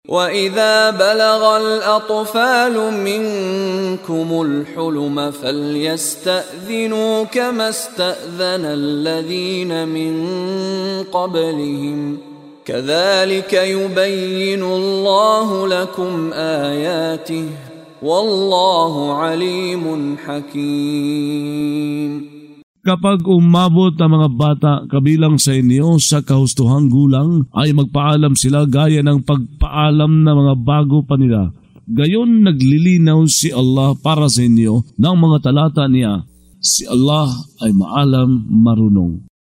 وَإِذَا بَلَغَ الْأَطْفَالُ مِنكُمُ الْحُلُمَ فَلْيَسْتَأْذِنُوا كَمَا اسْتَأْذَنَ الَّذِينَ مِن قَبْلِهِمْ كَذَلِكَ يُبَيِّنُ اللَّهُ لَكُمْ آيَاتِهِ وَاللَّهُ عَلِيمٌ حَكِيمٌ. Kapag umabot ang mga bata kabilang sa inyo sa kahustuhang gulang, ay magpaalam sila gaya ng pagpaalam ng mga bago pa nila. Gayon naglilinaw si Allah para sa inyo ng mga talata niya. Si Allah ay maalam marunong.